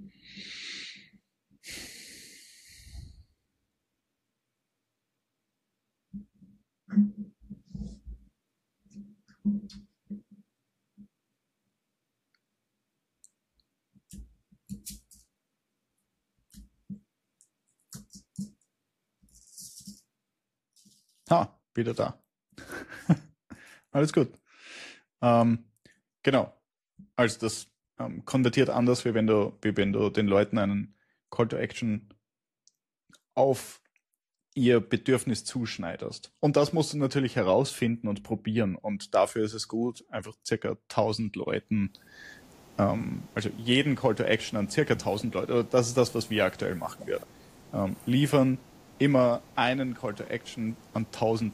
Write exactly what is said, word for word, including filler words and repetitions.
Ha, wieder da. Alles gut. Ähm, genau. Also das ähm, konvertiert anders, wie wenn du, wie wenn du den Leuten einen Call to Action auf ihr Bedürfnis zuschneiderst. Und das musst du natürlich herausfinden und probieren. Und dafür ist es gut, einfach circa tausend Leuten, ähm, also jeden Call to Action an circa tausend Leute, das ist das, was wir aktuell machen werden, ähm, liefern immer einen Call to Action an tausend